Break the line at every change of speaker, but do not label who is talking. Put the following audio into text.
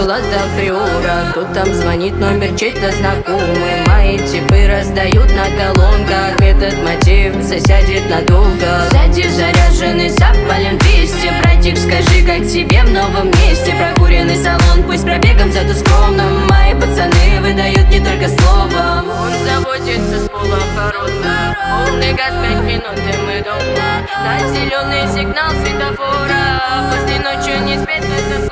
было до приора. Тут там звонит номер чей-то знакомый. Мои типы раздают на колонках. Этот мотив засядет надолго. Сзади заряженный запален 200. Братик, скажи, как тебе в новом месте? Прокуренный салон, пусть пробегом, зато скромным. Мои пацаны выдают не только словом. Он заботится с полоборота. Полный газ 5 минут и мы дома. На зеленый сигнал светофора. После ночи не спит это.